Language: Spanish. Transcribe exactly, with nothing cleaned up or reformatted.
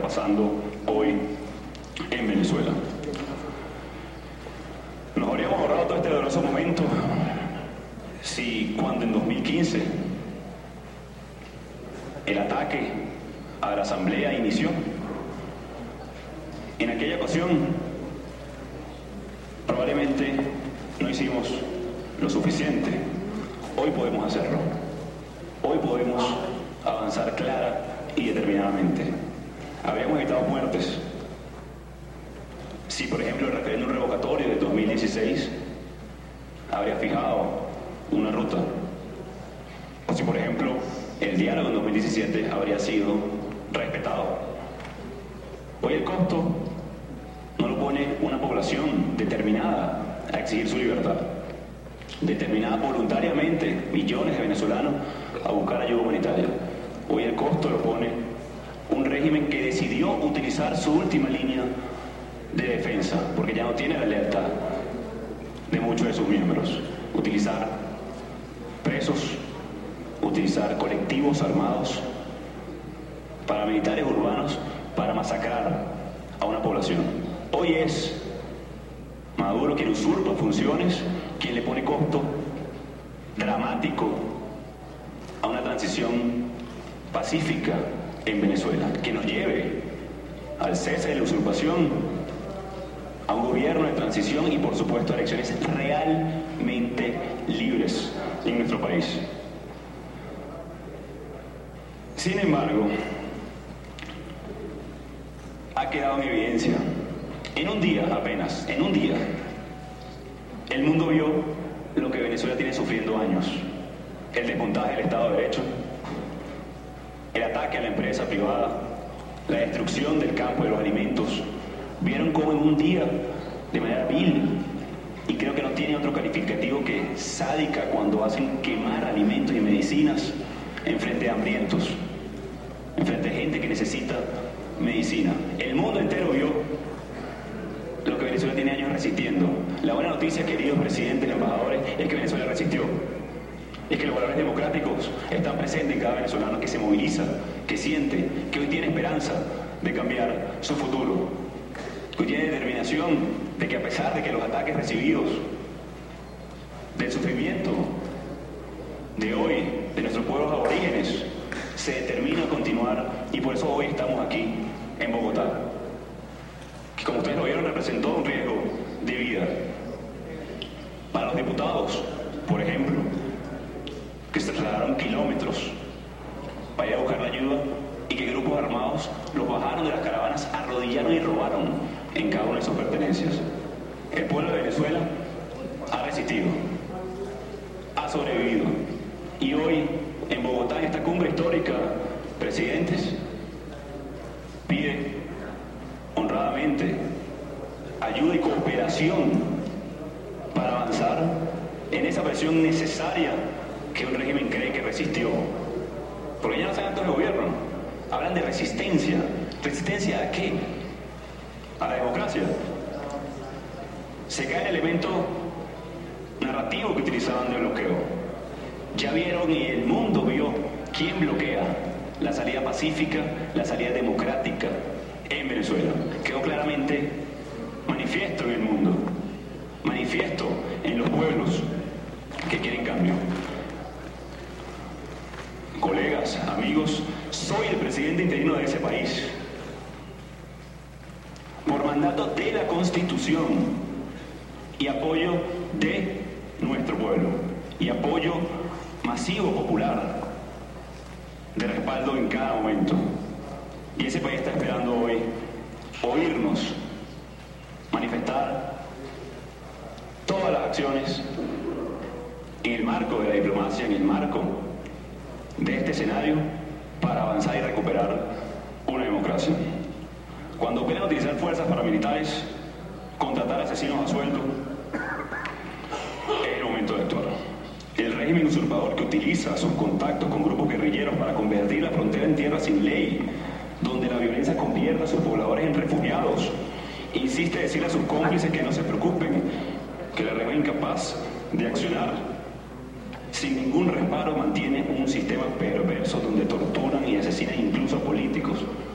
pasando hoy en Venezuela. Nos habríamos ahorrado todo este doloroso momento si cuando en dos mil quince el ataque a la Asamblea inició, en aquella ocasión probablemente no hicimos lo suficiente. Hoy podemos hacerlo. Hoy podemos avanzar clara y determinadamente. Habríamos evitado muertes si, por ejemplo, el referéndum revocatorio de dos mil dieciséis habría fijado una ruta, o si, por ejemplo, el diálogo en dos mil diecisiete habría sido respetado. Hoy el costo no lo pone una población determinada a exigir su libertad, determinada voluntariamente, millones de venezolanos a buscar ayuda humanitaria. Hoy el costo lo pone un régimen que decidió utilizar su última línea de defensa, porque ya no tiene la lealtad de muchos de sus miembros. Utilizar presos, utilizar colectivos armados, paramilitares urbanos, para masacrar a una población. Hoy es Maduro quien usurpa funciones, quien le pone costo dramático a una transición pacífica en Venezuela, que nos lleve al cese de la usurpación, a un gobierno de transición y, por supuesto, a elecciones realmente libres en nuestro país. Sin embargo, ha quedado en evidencia, en un día apenas, en un día, el mundo vio lo que Venezuela tiene sufriendo años: el desmontaje del Estado de Derecho, el ataque a la empresa privada, la destrucción del campo de los alimentos. Vieron cómo en un día, de manera vil, y creo que no tiene otro calificativo que sádica, cuando hacen quemar alimentos y medicinas en frente de hambrientos, en frente de gente que necesita medicina. El mundo entero vio lo que Venezuela tiene años resistiendo. La buena noticia, queridos presidentes y embajadores, es que Venezuela resistió. Es que los valores democráticos están presentes en cada venezolano que se moviliza, que siente, que hoy tiene esperanza de cambiar su futuro, que hoy tiene determinación de que, a pesar de que los ataques recibidos, del sufrimiento de hoy, de nuestros pueblos aborígenes, se determina a continuar, y por eso hoy estamos aquí en Bogotá, que, como ustedes lo vieron, representó un riesgo de vida para los diputados, por ejemplo, que se trasladaron kilómetros para ir a buscar la ayuda, y que grupos armados los bajaron de las caravanas, arrodillaron y robaron en cada una de sus pertenencias. El pueblo de Venezuela ha resistido, ha sobrevivido, y hoy en Bogotá, en esta cumbre histórica, presidentes, pide honradamente ayuda y cooperación para avanzar en esa presión necesaria que un régimen cree que resistió. Porque ya no saben actos de gobierno, hablan de resistencia. ¿Resistencia a qué? A la democracia. Se cae el elemento narrativo que utilizaban de bloqueo. Ya vieron, y el mundo vio, quién bloquea la salida pacífica, la salida democrática en Venezuela. Quedó claramente manifiesto en el mundo, manifiesto en los pueblos que quieren cambio. Colegas, amigos, soy el presidente interino de ese país, por mandato de la Constitución y apoyo de nuestro pueblo, y apoyo masivo, popular, de respaldo en cada momento. Y ese país está esperando hoy oírnos manifestar todas las acciones en el marco de la diplomacia, en el marco de este escenario, para avanzar y recuperar una democracia. Cuando puedan utilizar fuerzas paramilitares, contratar asesinos a sueldo, es el momento de actuar. El régimen usurpador que utiliza sus contactos con grupos guerrilleros para convertir la frontera en tierra sin ley, donde la violencia convierta a sus pobladores en refugiados, insiste en decirle a sus cómplices que no se preocupen, que la régimen incapaz de accionar, sin ningún reparo mantiene un sistema perverso donde torturan y asesinan incluso a políticos,